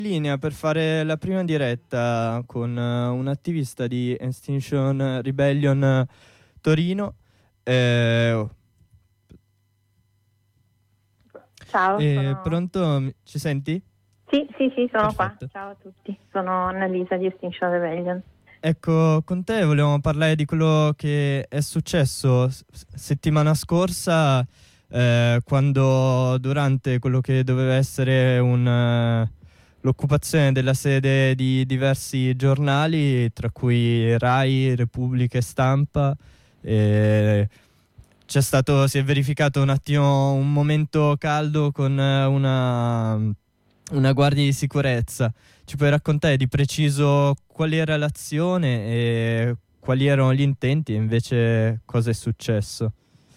linea per fare la prima diretta con un attivista di Extinction Rebellion Torino. Ciao. Pronto? Ci senti? Sì, sono Perfetto. qua. Ciao a tutti. Sono Annalisa di Extinction Rebellion. Ecco, con te volevamo parlare di quello che è successo settimana scorsa, quando durante quello che doveva essere l'occupazione della sede di diversi giornali, tra cui Rai, Repubblica e Stampa, si è verificato un attimo un momento caldo con una guardia di sicurezza. Ci puoi raccontare di preciso qual era l'azione e quali erano gli intenti e invece cosa è successo?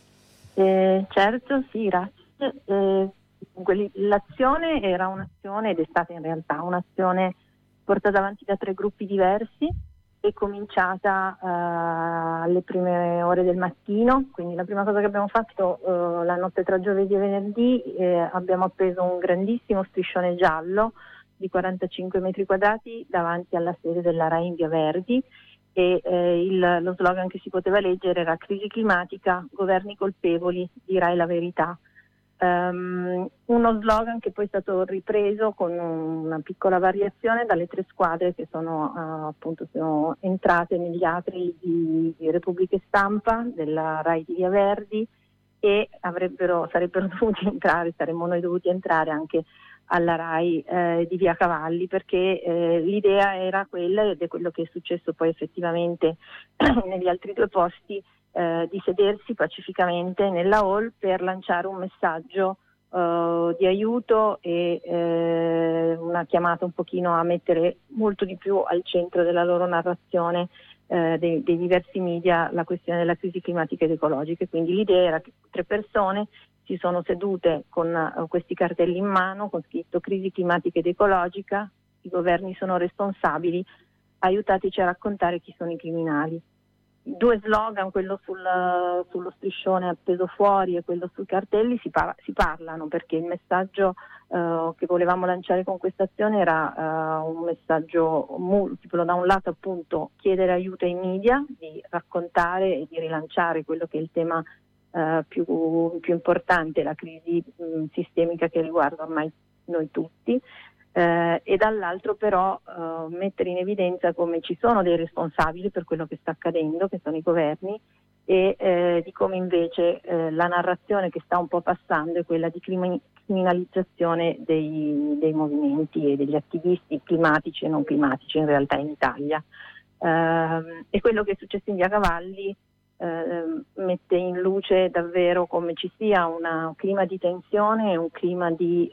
Certo, sì, grazie. L'azione era un'azione, ed è stata in realtà un'azione portata avanti da 3 gruppi diversi, è cominciata alle prime ore del mattino. Quindi la prima cosa che abbiamo fatto la notte tra giovedì e venerdì, abbiamo appeso un grandissimo striscione giallo di 45 metri quadrati davanti alla sede della Rai in Via Verdi, e lo slogan che si poteva leggere era: crisi climatica, governi colpevoli, dirai la verità. Uno slogan che poi è stato ripreso con una piccola variazione dalle 3 squadre che sono entrate negli atri di Repubblica e Stampa della Rai di Via Verdi, e sarebbero dovuti entrare, saremmo noi dovuti entrare anche alla Rai di Via Cavalli, perché l'idea era quella, ed è quello che è successo poi effettivamente negli altri 2 posti, di sedersi pacificamente nella hall per lanciare un messaggio di aiuto e una chiamata un pochino a mettere molto di più al centro della loro narrazione dei diversi media la questione della crisi climatica ed ecologica. Quindi l'idea era che 3 persone si sono sedute con questi cartelli in mano con scritto crisi climatica ed ecologica, i governi sono responsabili, aiutateci a raccontare chi sono i criminali. 2 slogan, quello sullo striscione appeso fuori e quello sui cartelli, si parlano, perché il messaggio che volevamo lanciare con questa azione era un messaggio multiplo. Da un lato, appunto, chiedere aiuto ai media di raccontare e di rilanciare quello che è il tema più importante, la crisi sistemica che riguarda ormai noi tutti, e dall'altro però mettere in evidenza come ci sono dei responsabili per quello che sta accadendo, che sono i governi, e di come invece la narrazione che sta un po' passando è quella di criminalizzazione dei movimenti e degli attivisti climatici e non climatici in realtà in Italia. E quello che è successo in Via Cavalli mette in luce davvero come ci sia un clima di tensione, un clima di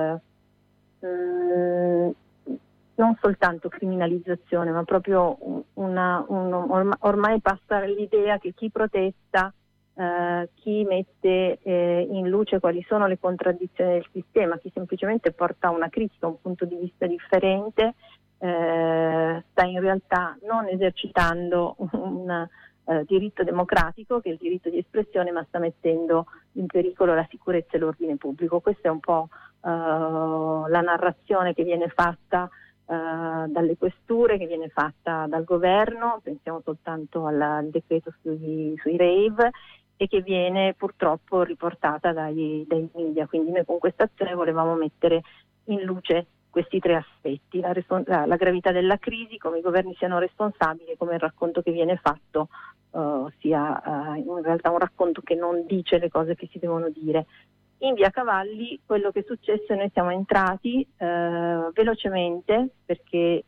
non soltanto criminalizzazione, ma proprio ormai passa l'idea che chi protesta, chi mette in luce quali sono le contraddizioni del sistema, chi semplicemente porta una critica, un punto di vista differente, sta in realtà non esercitando un diritto democratico, che è il diritto di espressione, ma sta mettendo in pericolo la sicurezza e l'ordine pubblico. Questa è un po' la narrazione che viene fatta dalle questure, che viene fatta dal governo, pensiamo soltanto al decreto sui rave, e che viene purtroppo riportata dai media. Quindi noi con questa azione volevamo mettere in luce questi 3 aspetti: la gravità della crisi, come i governi siano responsabili, come il racconto che viene fatto sia in realtà un racconto che non dice le cose che si devono dire. In Via Cavalli quello che è successo è che noi siamo entrati velocemente, perché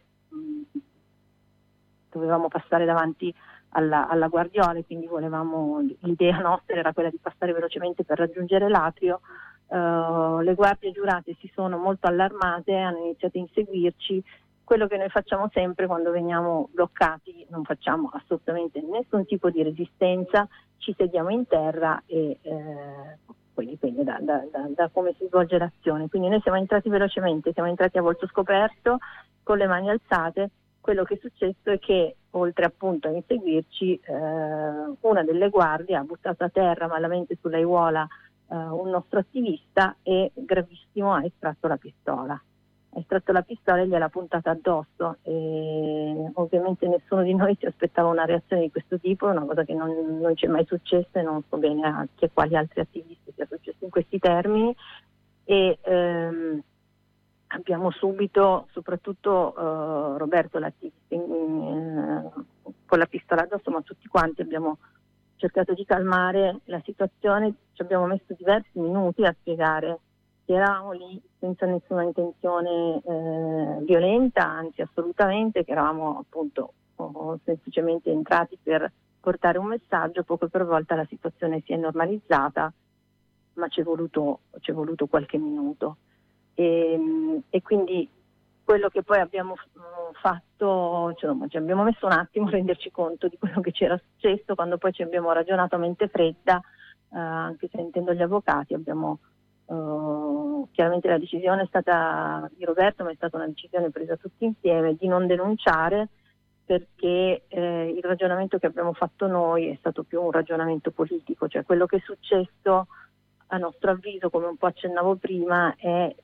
dovevamo passare davanti alla guardiola, quindi l'idea nostra era quella di passare velocemente per raggiungere l'atrio. Le guardie giurate si sono molto allarmate, hanno iniziato a inseguirci. Quello che noi facciamo sempre quando veniamo bloccati: non facciamo assolutamente nessun tipo di resistenza, ci sediamo in terra e poi dipende da come si svolge l'azione. Quindi noi siamo entrati velocemente, siamo entrati a volto scoperto, con le mani alzate. Quello che è successo è che, oltre appunto a inseguirci, una delle guardie ha buttato a terra malamente sull'aiuola un nostro attivista e, gravissimo, ha estratto la pistola. ha estratto la pistola e gliel'ha puntata addosso, e ovviamente nessuno di noi si aspettava una reazione di questo tipo, è una cosa che non ci è mai successa e non so bene a chi e quali altri attivisti sia successo in questi termini, e abbiamo subito, soprattutto Roberto l'attivista con la pistola addosso, ma tutti quanti abbiamo cercato di calmare la situazione. Ci abbiamo messo diversi minuti a spiegare che eravamo lì senza nessuna intenzione violenta, anzi assolutamente, che eravamo appunto semplicemente entrati per portare un messaggio. Poco per volta la situazione si è normalizzata, ma ci è voluto qualche minuto. E quindi quello che poi abbiamo fatto, ci abbiamo messo un attimo a renderci conto di quello che c'era successo. Quando poi ci abbiamo ragionato a mente fredda, anche sentendo gli avvocati, abbiamo chiaramente la decisione è stata di Roberto, ma è stata una decisione presa tutti insieme di non denunciare, perché il ragionamento che abbiamo fatto noi è stato più un ragionamento politico, cioè quello che è successo a nostro avviso, come un po' accennavo prima, è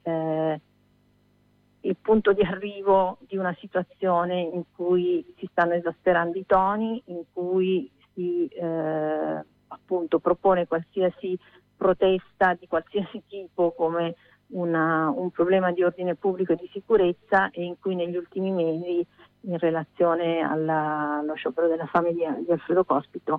il punto di arrivo di una situazione in cui si stanno esasperando i toni, in cui si appunto propone qualsiasi protesta di qualsiasi tipo come un problema di ordine pubblico e di sicurezza, e in cui negli ultimi mesi, in relazione allo sciopero della fame di Alfredo Cospito,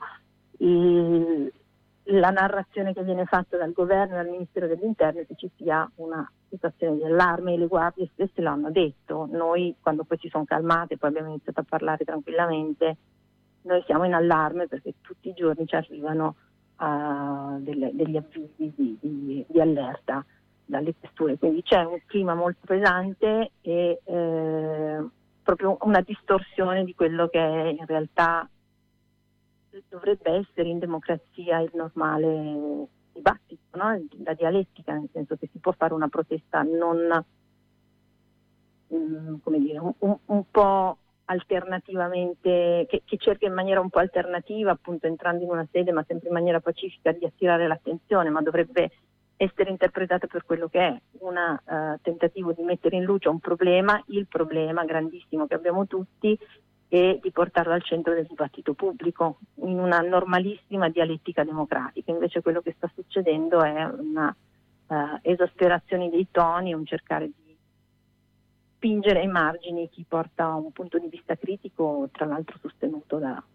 la narrazione che viene fatta dal governo e dal Ministero dell'Interno è che ci sia una situazione di allarme, e le guardie stesse l'hanno detto. Noi, quando poi si sono calmate, poi abbiamo iniziato a parlare tranquillamente, noi siamo in allarme perché tutti i giorni ci arrivano degli avvisi di allerta dalle questure, quindi c'è un clima molto pesante e proprio una distorsione di quello che è in realtà dovrebbe essere in democrazia il normale dibattito, no? La dialettica, nel senso che si può fare una protesta non come dire, un po' alternativamente, che cerca in maniera un po' alternativa, appunto entrando in una sede ma sempre in maniera pacifica, di attirare l'attenzione, ma dovrebbe essere interpretata per quello che è un tentativo di mettere in luce un problema, il problema grandissimo che abbiamo tutti, e di portarlo al centro del dibattito pubblico in una normalissima dialettica democratica. Invece quello che sta succedendo è una esasperazione dei toni, un cercare di spingere ai margini chi porta un punto di vista critico, tra l'altro sostenuto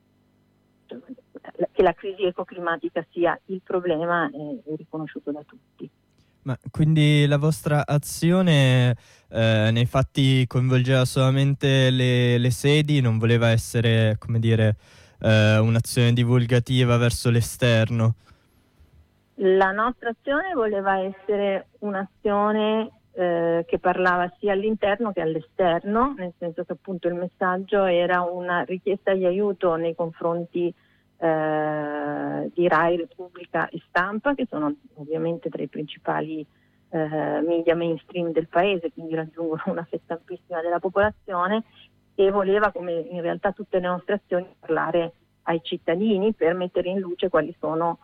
che la crisi ecoclimatica sia il problema è riconosciuto da tutti. Ma quindi la vostra azione nei fatti coinvolgeva solamente le sedi, non voleva essere, come dire, un'azione divulgativa verso l'esterno? La nostra azione voleva essere un'azione che parlava sia all'interno che all'esterno, nel senso che appunto il messaggio era una richiesta di aiuto nei confronti di Rai, Repubblica e Stampa, che sono ovviamente tra i principali media mainstream del paese, quindi raggiungono una fetta ampissima della popolazione, e voleva, come in realtà tutte le nostre azioni, parlare ai cittadini per mettere in luce quali sono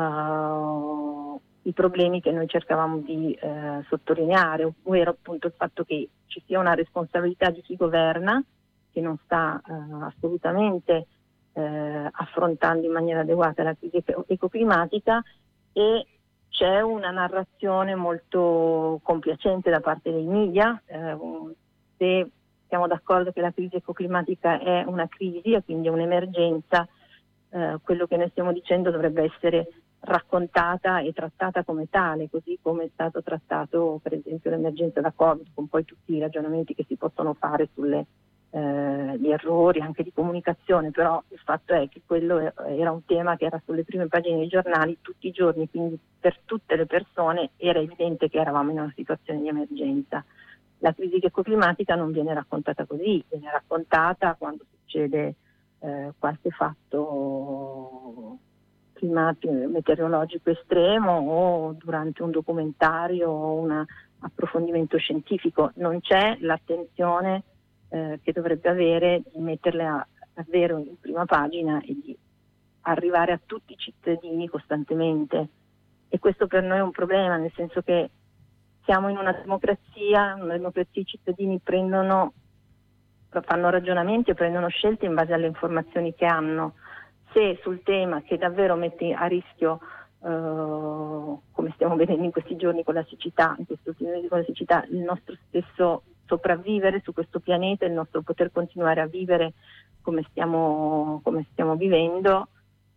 i problemi che noi cercavamo di sottolineare, ovvero appunto il fatto che ci sia una responsabilità di chi governa, che non sta assolutamente affrontando in maniera adeguata la crisi ecoclimatica, e c'è una narrazione molto compiacente da parte dei media. Se siamo d'accordo che la crisi ecoclimatica è una crisi e quindi è un'emergenza, quello che noi stiamo dicendo dovrebbe essere raccontata e trattata come tale, così come è stato trattato per esempio l'emergenza da Covid, con poi tutti i ragionamenti che si possono fare gli errori anche di comunicazione, però il fatto è che quello era un tema che era sulle prime pagine dei giornali tutti i giorni, quindi per tutte le persone era evidente che eravamo in una situazione di emergenza. La crisi ecoclimatica non viene raccontata così, viene raccontata quando succede qualche fatto meteorologico estremo, o durante un documentario o un approfondimento scientifico. Non c'è l'attenzione che dovrebbe avere di metterle davvero in prima pagina e di arrivare a tutti i cittadini costantemente, e questo per noi è un problema, nel senso che siamo in una democrazia i cittadini fanno ragionamenti e prendono scelte in base alle informazioni che hanno. Se sul tema che davvero mette a rischio, come stiamo vedendo in questi giorni con la siccità, il nostro stesso sopravvivere su questo pianeta, il nostro poter continuare a vivere come stiamo vivendo,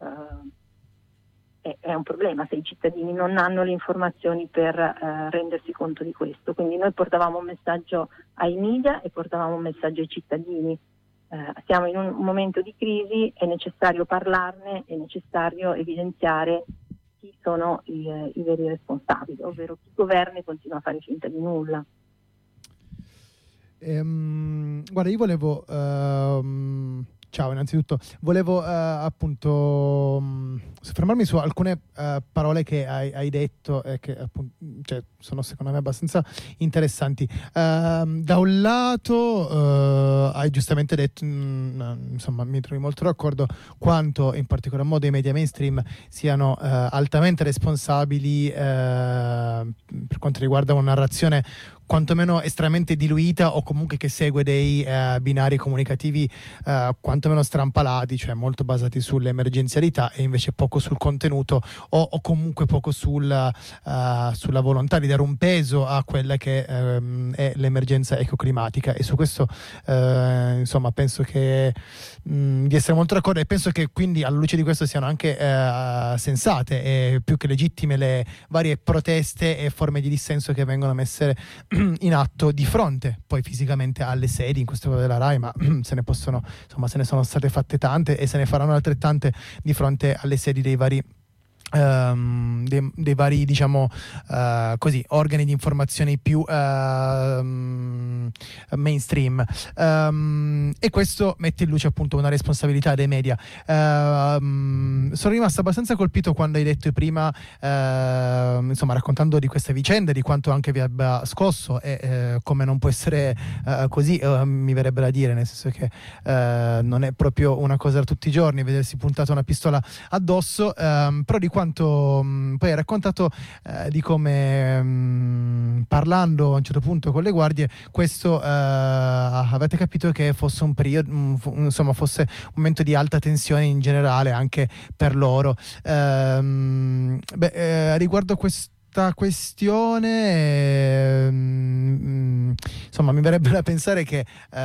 è un problema se i cittadini non hanno le informazioni per rendersi conto di questo. Quindi noi portavamo un messaggio ai media e portavamo un messaggio ai cittadini. Siamo in un momento di crisi, è necessario parlarne, è necessario evidenziare chi sono i veri responsabili, ovvero chi governa e continua a fare finta di nulla. Guarda, io volevo ciao, innanzitutto volevo appunto soffermarmi su alcune parole che hai detto e che appunto, cioè, sono secondo me abbastanza interessanti. Da un lato hai giustamente detto, insomma, mi trovi molto d'accordo quanto in particolar modo i media mainstream siano altamente responsabili per quanto riguarda una narrazione quantomeno estremamente diluita, o comunque che segue dei binari comunicativi quantomeno strampalati, cioè molto basati sull'emergenzialità e invece poco sul contenuto o comunque poco sulla volontà di dare un peso a quella che è l'emergenza ecoclimatica. E su questo insomma penso che di essere molto d'accordo, e penso che quindi alla luce di questo siano anche sensate e più che legittime le varie proteste e forme di dissenso che vengono messe in atto di fronte poi fisicamente alle sedi, in questo caso della RAI, ma se ne sono state fatte tante e se ne faranno altrettante di fronte alle sedi dei vari diciamo così organi di informazione più mainstream, e questo mette in luce appunto una responsabilità dei media. Sono rimasto abbastanza colpito quando hai detto prima, insomma, raccontando di questa vicenda, di quanto anche vi abbia scosso e come non può essere così, mi verrebbe da dire, nel senso che non è proprio una cosa da tutti i giorni vedersi puntata una pistola addosso, però di quanto poi hai raccontato di come parlando a un certo punto con le guardie questo avete capito che fosse un periodo, insomma fosse un momento di alta tensione in generale anche per loro. Riguardo questa questione, insomma mi verrebbe da pensare che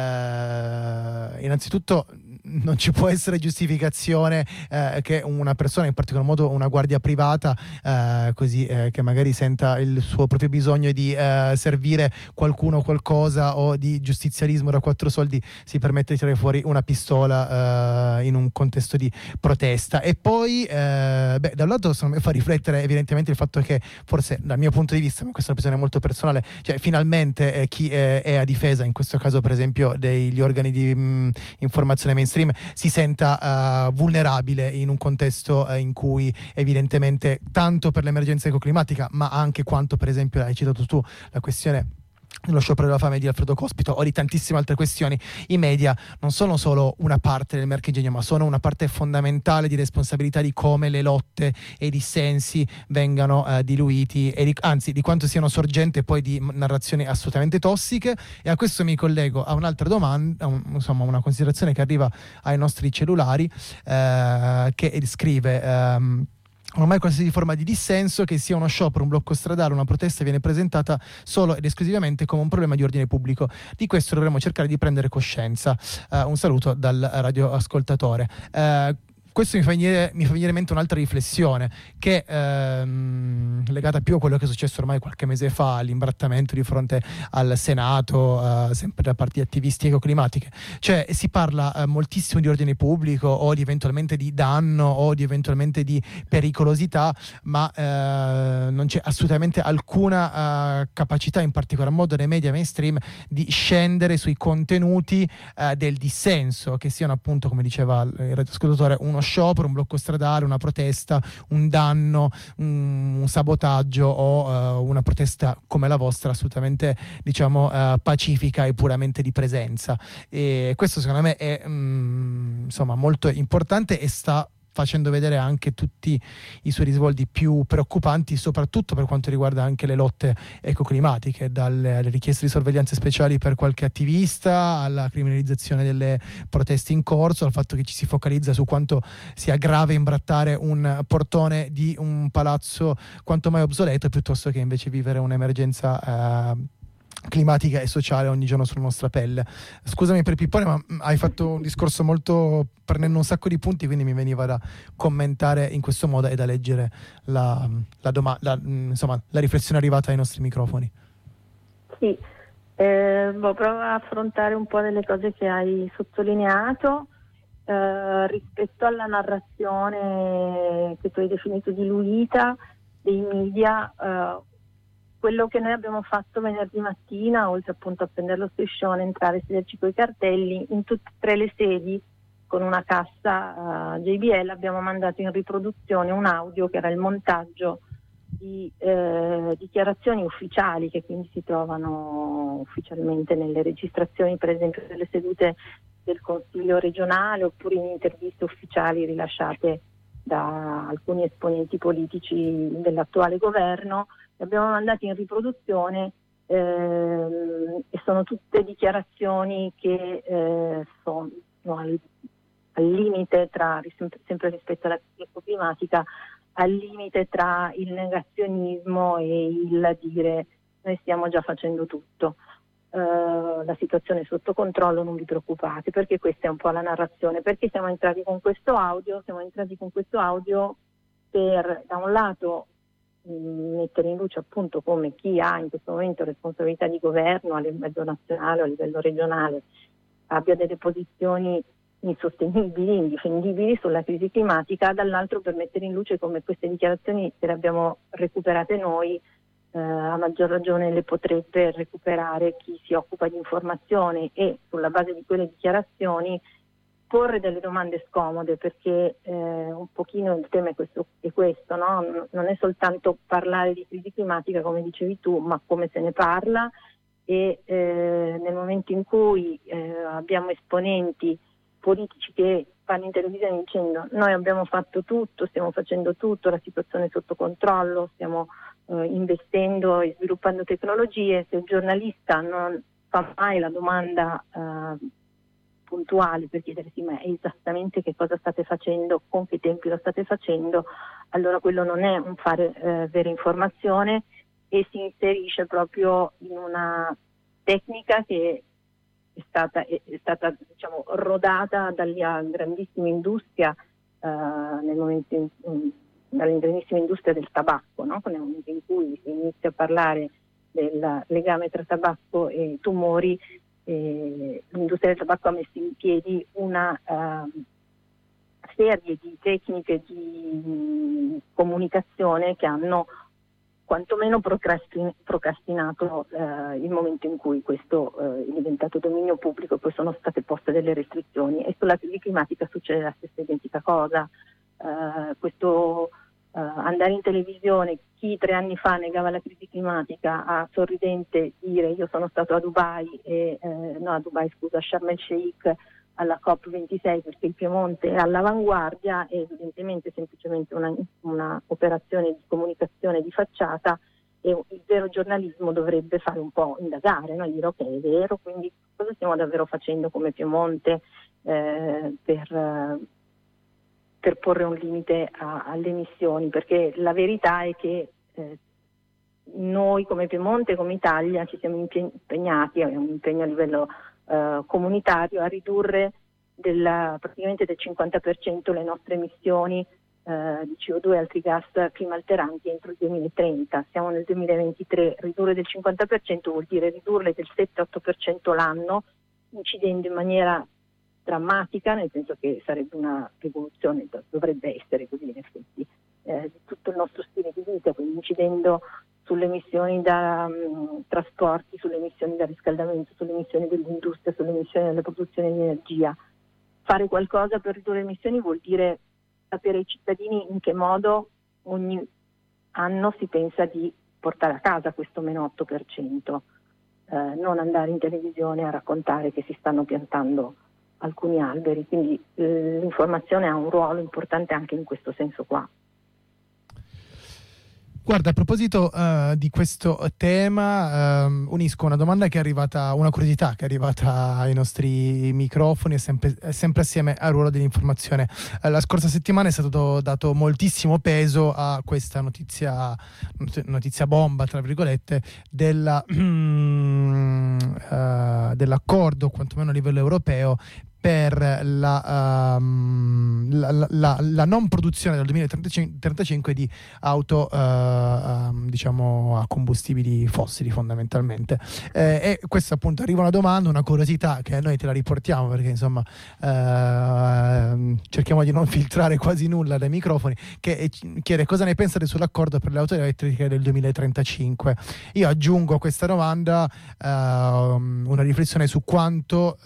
innanzitutto non ci può essere giustificazione che una persona, in particolar modo una guardia privata, così che magari senta il suo proprio bisogno di servire qualcuno o qualcosa, o di giustizialismo da quattro soldi, si permette di tirare fuori una pistola in un contesto di protesta. E poi da un lato secondo me fa riflettere evidentemente il fatto che forse dal mio punto di vista, ma questa è una opinione molto personale, cioè finalmente chi è a difesa, in questo caso per esempio degli organi di informazione mainstream, si senta vulnerabile in un contesto in cui evidentemente tanto per l'emergenza ecoclimatica, ma anche quanto per esempio hai citato tu la questione dello sciopero della fame di Alfredo Cospito o di tantissime altre questioni, i media non sono solo una parte del marchingegno, ma sono una parte fondamentale di responsabilità di come le lotte e i dissensi vengano diluiti e anzi di quanto siano sorgente poi di narrazioni assolutamente tossiche. E a questo mi collego a un'altra domanda, insomma una considerazione che arriva ai nostri cellulari, che scrive ormai qualsiasi forma di dissenso, che sia uno sciopero, un blocco stradale, una protesta, viene presentata solo ed esclusivamente come un problema di ordine pubblico. Di questo dovremmo cercare di prendere coscienza. Un saluto dal radioascoltatore. Questo mi fa venire in mente un'altra riflessione che legata più a quello che è successo ormai qualche mese fa, all'imbrattamento di fronte al Senato, sempre da parte di attivisti ecoclimatiche. Cioè si parla moltissimo di ordine pubblico o di eventualmente di danno o di eventualmente di pericolosità, ma non c'è assolutamente alcuna capacità, in particolar modo nei media mainstream, di scendere sui contenuti del dissenso, che siano appunto, come diceva il radioascoltatore, uno sciopero, un blocco stradale, una protesta, un danno, un sabotaggio o una protesta come la vostra, assolutamente diciamo pacifica e puramente di presenza. E questo secondo me è insomma molto importante e sta facendo vedere anche tutti i suoi risvolti più preoccupanti, soprattutto per quanto riguarda anche le lotte ecoclimatiche, dalle richieste di sorveglianze speciali per qualche attivista alla criminalizzazione delle proteste in corso, al fatto che ci si focalizza su quanto sia grave imbrattare un portone di un palazzo quanto mai obsoleto, piuttosto che invece vivere un'emergenza climatica e sociale ogni giorno sulla nostra pelle. Scusami per il pippone, ma hai fatto un discorso molto, prendendo un sacco di punti, quindi mi veniva da commentare in questo modo e da leggere la riflessione arrivata ai nostri microfoni. Sì, provo a affrontare un po' delle cose che hai sottolineato. Rispetto alla narrazione che tu hai definito diluita dei media, quello che noi abbiamo fatto venerdì mattina, oltre appunto a prendere lo striscione, entrare e sederci coi cartelli, in tutte e 3 le sedi con una cassa JBL abbiamo mandato in riproduzione un audio che era il montaggio di dichiarazioni ufficiali che quindi si trovano ufficialmente nelle registrazioni, per esempio delle sedute del Consiglio regionale, oppure in interviste ufficiali rilasciate da alcuni esponenti politici dell'attuale governo. Le abbiamo mandate in riproduzione e sono tutte dichiarazioni che sono al limite tra, sempre rispetto alla crisi climatica, al limite tra il negazionismo e il dire noi stiamo già facendo tutto. La situazione è sotto controllo, non vi preoccupate, perché questa è un po' la narrazione. Perché siamo entrati con questo audio? Siamo entrati con questo audio per, da un lato, mettere in luce appunto come chi ha in questo momento responsabilità di governo a livello nazionale o a livello regionale abbia delle posizioni insostenibili, indifendibili sulla crisi climatica, dall'altro per mettere in luce come queste dichiarazioni, se le abbiamo recuperate noi, a maggior ragione le potrebbe recuperare chi si occupa di informazione, e sulla base di quelle dichiarazioni porre delle domande scomode, perché un pochino il tema è questo, no? Non è soltanto parlare di crisi climatica come dicevi tu, ma come se ne parla, e nel momento in cui abbiamo esponenti politici che vanno in televisione dicendo noi abbiamo fatto tutto, stiamo facendo tutto, la situazione è sotto controllo, stiamo investendo e sviluppando tecnologie, se il giornalista non fa mai la domanda puntuale per chiedersi ma esattamente che cosa state facendo, con che tempi lo state facendo, allora quello non è un fare vera informazione, e si inserisce proprio in una tecnica che è stata diciamo rodata dalla grandissima industria dalla grandissima industria del tabacco, no? Nel momento in cui si inizia a parlare del legame tra tabacco e tumori, l'industria del tabacco ha messo in piedi una serie di tecniche di comunicazione che hanno quantomeno procrastinato il momento in cui questo è diventato dominio pubblico, e poi sono state poste delle restrizioni, e sulla crisi climatica succede la stessa identica cosa. Questo andare in televisione, chi 3 anni fa negava la crisi climatica, a sorridente dire io sono stato a Sharm el Sheikh alla COP26 perché il Piemonte è all'avanguardia, è evidentemente semplicemente una operazione di comunicazione di facciata, e il vero giornalismo dovrebbe fare un po' indagare, no? Dire ok, è vero, quindi cosa stiamo davvero facendo come Piemonte per porre un limite alle emissioni, perché la verità è che noi come Piemonte, come Italia, ci siamo impegnati, è un impegno a livello comunitario, a ridurre praticamente del 50% le nostre emissioni di CO2 e altri gas climalteranti entro il 2030. Siamo nel 2023, ridurre del 50% vuol dire ridurle del 7-8% l'anno, incidendo in maniera drammatica, nel senso che sarebbe una rivoluzione, dovrebbe essere così in effetti, di tutto il nostro stile di vita, quindi incidendo sulle emissioni da trasporti, sulle emissioni da riscaldamento, sulle emissioni dell'industria, sulle emissioni della produzione di energia. Fare qualcosa per ridurre le emissioni vuol dire sapere ai cittadini in che modo ogni anno si pensa di portare a casa questo meno 8%, non andare in televisione a raccontare che si stanno piantando alcuni alberi, quindi l'informazione ha un ruolo importante anche in questo senso qua. Guarda, a proposito di questo tema, unisco una domanda che è arrivata, una curiosità che è arrivata ai nostri microfoni, sempre assieme al ruolo dell'informazione. La scorsa settimana è stato dato moltissimo peso a questa notizia bomba, tra virgolette, dell'accordo, quantomeno a livello europeo, per la non produzione dal 2035 di auto diciamo a combustibili fossili, fondamentalmente, e questa appunto arriva una domanda, una curiosità che noi te la riportiamo, perché insomma cerchiamo di non filtrare quasi nulla dai microfoni, che chiede cosa ne pensate sull'accordo per le auto elettriche del 2035. Io aggiungo a questa domanda una riflessione su quanto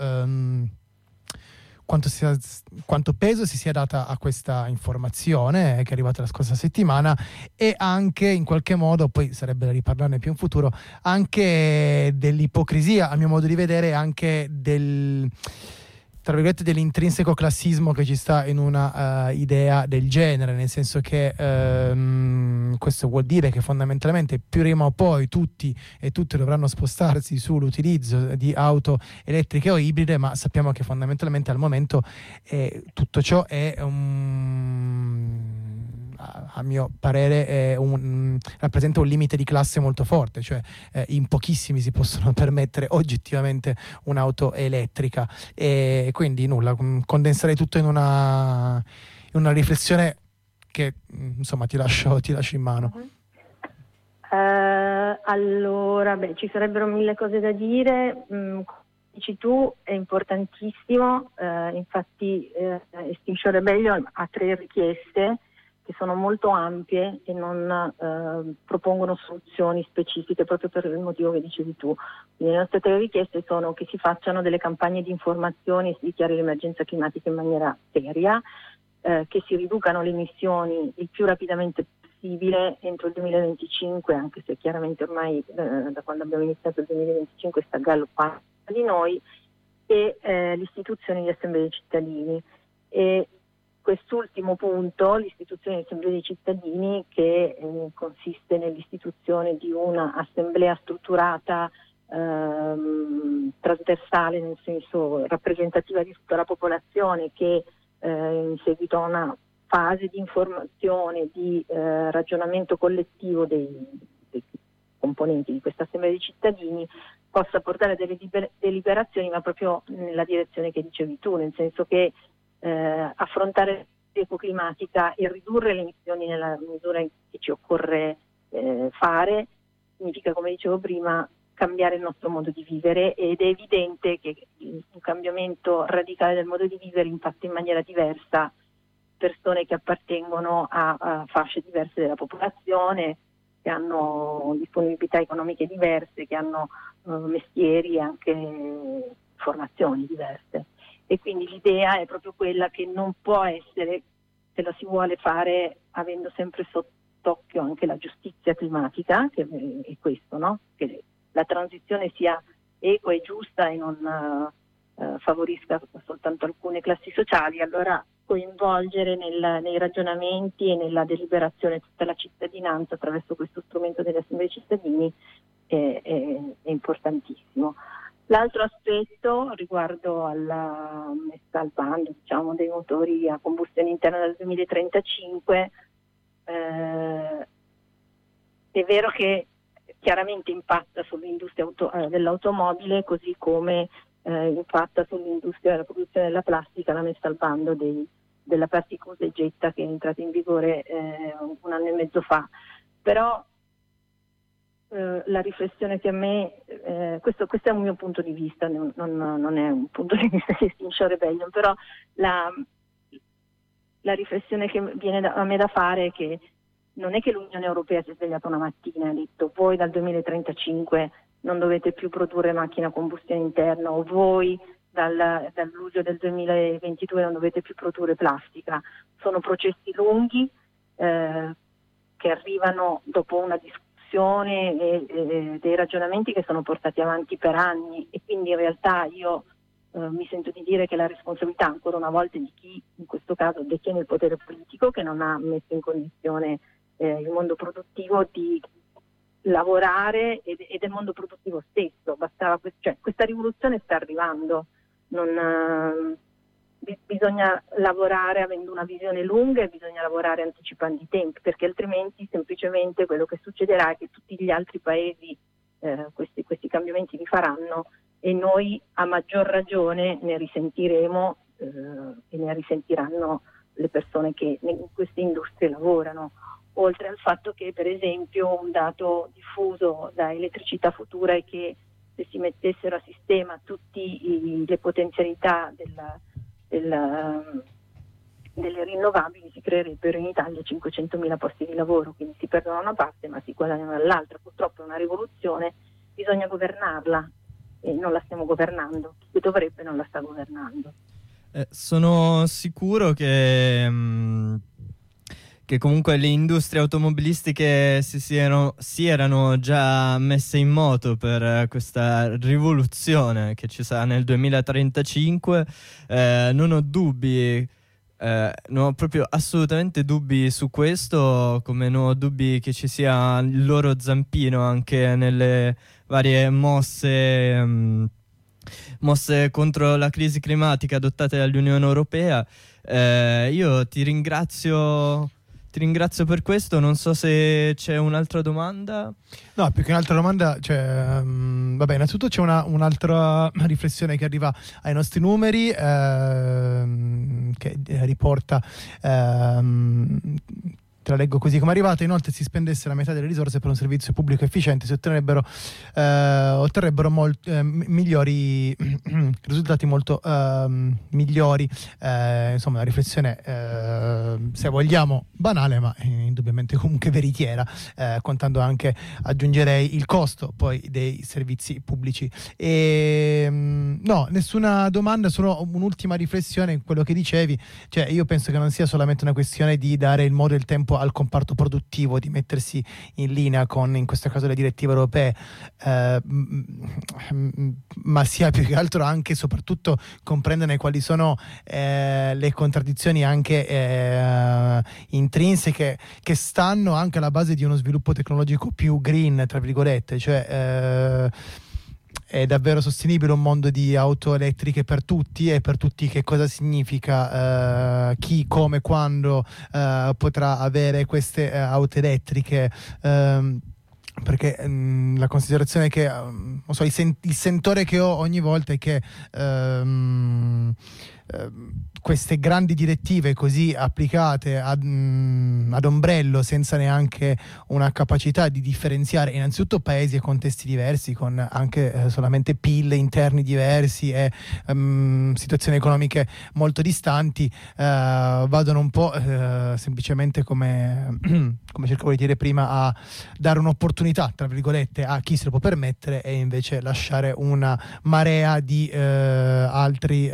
peso si sia data a questa informazione che è arrivata la scorsa settimana, e anche in qualche modo, poi sarebbe da riparlarne più in futuro, anche dell'ipocrisia, a mio modo di vedere, anche tra virgolette dell'intrinseco classismo che ci sta in una idea del genere, nel senso che questo vuol dire che fondamentalmente prima o poi tutti e tutte dovranno spostarsi sull'utilizzo di auto elettriche o ibride, ma sappiamo che fondamentalmente al momento tutto ciò è a mio parere rappresenta un limite di classe molto forte, cioè in pochissimi si possono permettere oggettivamente un'auto elettrica, e quindi nulla, condenserei tutto in una riflessione che insomma ti lascio in mano. Allora, ci sarebbero mille cose da dire. Come dici tu, è importantissimo, infatti Extinction Rebellion ha 3 richieste che sono molto ampie e non propongono soluzioni specifiche, proprio per il motivo che dicevi tu. Quindi le nostre 3 richieste sono che si facciano delle campagne di informazione e si dichiari l'emergenza climatica in maniera seria, che si riducano le emissioni il più rapidamente possibile entro il 2025, anche se chiaramente ormai da quando abbiamo iniziato il 2025 sta galoppando di noi, e l'istituzione di assemblee dei cittadini. E quest'ultimo punto, l'istituzione di assemblee dei cittadini, che consiste nell'istituzione di una assemblea strutturata trasversale, nel senso rappresentativa di tutta la popolazione, che in seguito a una fase di informazione, di ragionamento collettivo dei componenti di questa assemblea dei cittadini, possa portare delle deliberazioni, ma proprio nella direzione che dicevi tu, nel senso che affrontare l'ecoclimatica e ridurre le emissioni nella misura in che ci occorre fare significa, come dicevo prima, cambiare il nostro modo di vivere, ed è evidente che un cambiamento radicale del modo di vivere impatta in maniera diversa persone che appartengono a fasce diverse della popolazione, che hanno disponibilità economiche diverse, che hanno mestieri e anche formazioni diverse. E quindi l'idea è proprio quella che non può essere, se lo si vuole fare avendo sempre sott'occhio anche la giustizia climatica, che è questo, no? Che la transizione sia equa e giusta e non favorisca soltanto alcune classi sociali, allora coinvolgere nei ragionamenti e nella deliberazione tutta la cittadinanza attraverso questo strumento delle assemblee dei cittadini è importantissimo. L'altro aspetto riguardo alla messa al bando, diciamo, dei motori a combustione interna dal 2035, è vero che chiaramente impatta sull'industria dell'automobile, così come impatta sull'industria della produzione della plastica la messa al bando della plastica usa e getta, che è entrata in vigore 1 anno e mezzo fa. Però la riflessione che a me, questo è un mio punto di vista, non è un punto di vista di Extinction Rebellion, però la riflessione che viene a me da fare è che non è che l'Unione Europea si è svegliata una mattina e ha detto: voi dal 2035 non dovete più produrre macchine a combustione interna, o voi dal luglio del 2022 non dovete più produrre plastica. Sono processi lunghi che arrivano dopo una discussione e dei ragionamenti che sono portati avanti per anni, e quindi in realtà io mi sento di dire che la responsabilità ancora una volta è di chi in questo caso detiene il potere politico, che non ha messo in condizione il mondo produttivo di lavorare e del mondo produttivo stesso. Questa rivoluzione sta arrivando, bisogna lavorare avendo una visione lunga e bisogna lavorare anticipando i tempi, perché altrimenti semplicemente quello che succederà è che tutti gli altri paesi questi cambiamenti li faranno e noi a maggior ragione ne risentiremo e ne risentiranno le persone che in queste industrie lavorano. Oltre al fatto che, per esempio, un dato diffuso da Elettricità Futura è che se si mettessero a sistema tutte le potenzialità delle rinnovabili si creerebbero in Italia 500.000 posti di lavoro, quindi si perdono una parte ma si guadagnano dall'altra. Purtroppo è una rivoluzione, bisogna governarla e non la stiamo governando, chi dovrebbe non la sta governando. Sono sicuro che comunque le industrie automobilistiche si erano già messe in moto per questa rivoluzione che ci sarà nel 2035. Non ho dubbi, non ho proprio assolutamente dubbi su questo, come non ho dubbi che ci sia il loro zampino anche nelle varie mosse contro la crisi climatica adottate dall'Unione Europea. Io ti ringrazio per questo. Non so se c'è un'altra domanda. No, più che un'altra domanda, vabbè, innanzitutto c'è un'altra riflessione che arriva ai nostri numeri, che riporta, te la leggo così come è arrivata: inoltre si spendesse la metà delle risorse per un servizio pubblico efficiente si otterrebbero migliori risultati, molto migliori. Insomma, una riflessione, se vogliamo banale, ma indubbiamente comunque veritiera, contando anche, aggiungerei, il costo poi dei servizi pubblici. No, nessuna domanda, solo un'ultima riflessione in quello che dicevi. Cioè, io penso che non sia solamente una questione di dare il modo e il tempo al comparto produttivo di mettersi in linea con, in questo caso, le direttive europee, ma sia più che altro anche e soprattutto comprendere quali sono le contraddizioni anche intrinseche che stanno anche alla base di uno sviluppo tecnologico più green, tra virgolette. Cioè, è davvero sostenibile un mondo di auto elettriche per tutti? E per tutti che cosa significa? Chi, come, quando potrà avere queste auto elettriche? Perché la considerazione che non so, il sentore che ho ogni volta è che queste grandi direttive così applicate ad ombrello, senza neanche una capacità di differenziare innanzitutto paesi e contesti diversi, con anche solamente PIL interni diversi e situazioni economiche molto distanti, vadano un po' semplicemente, come cercavo di dire prima, a dare un'opportunità, tra virgolette, a chi se lo può permettere, e invece lasciare una marea di altri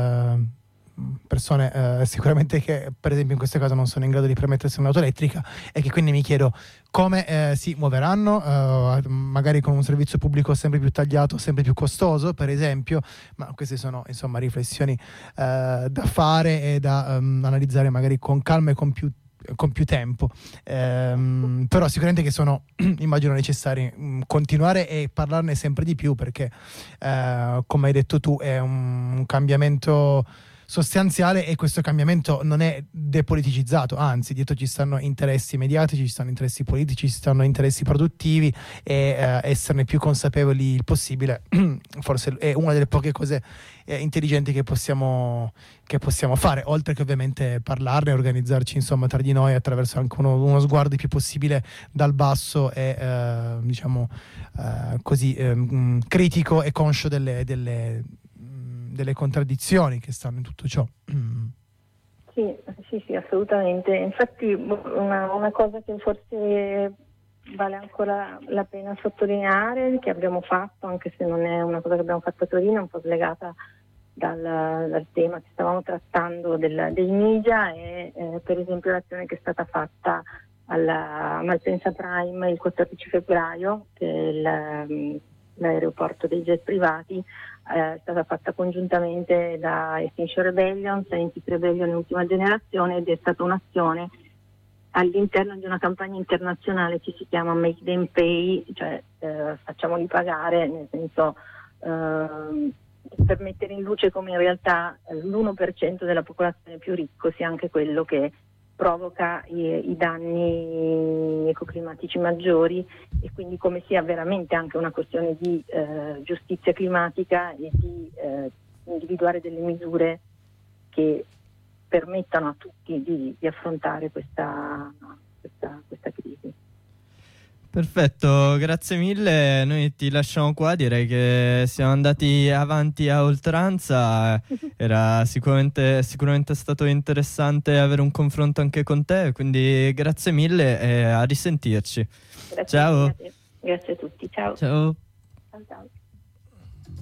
persone sicuramente che, per esempio, in questo caso non sono in grado di permettersi un'auto elettrica, e che quindi mi chiedo come si muoveranno, magari con un servizio pubblico sempre più tagliato, sempre più costoso, per esempio. Ma queste sono, insomma, riflessioni da fare e da analizzare magari con calma e con più tempo, però sicuramente che sono immagino necessari continuare e parlarne sempre di più, perché come hai detto tu è un cambiamento sostanziale, e questo cambiamento non è depoliticizzato, anzi dietro ci stanno interessi mediatici, ci stanno interessi politici, ci stanno interessi produttivi, e esserne più consapevoli il possibile forse è una delle poche cose intelligenti che possiamo fare, oltre che ovviamente parlarne e organizzarci, insomma, tra di noi, attraverso anche uno sguardo il più possibile dal basso e diciamo così critico e conscio delle contraddizioni che stanno in tutto ciò. Sì, assolutamente. Infatti una cosa che forse vale ancora la pena sottolineare, che abbiamo fatto, anche se non è una cosa che abbiamo fatto a Torino, è un po' slegata dal tema che stavamo trattando dei media, e per esempio l'azione che è stata fatta alla Malpensa Prime il 14 febbraio, che è l'aeroporto dei jet privati è stata fatta congiuntamente da Extinction Rebellion, Scientific Rebellion e Ultima Generazione, ed è stata un'azione all'interno di una campagna internazionale che si chiama Make Them Pay, cioè facciamoli pagare, nel senso per mettere in luce come in realtà l'1% della popolazione più ricco sia anche quello che provoca i danni ecoclimatici maggiori, e quindi come sia veramente anche una questione di giustizia climatica e di individuare delle misure che permettano a tutti di affrontare questa crisi. Perfetto, grazie mille, noi ti lasciamo qua, direi che siamo andati avanti a oltranza, era sicuramente stato interessante avere un confronto anche con te, quindi grazie mille e a risentirci. Grazie. Ciao. Grazie a tutti, ciao. Ciao. Ciao.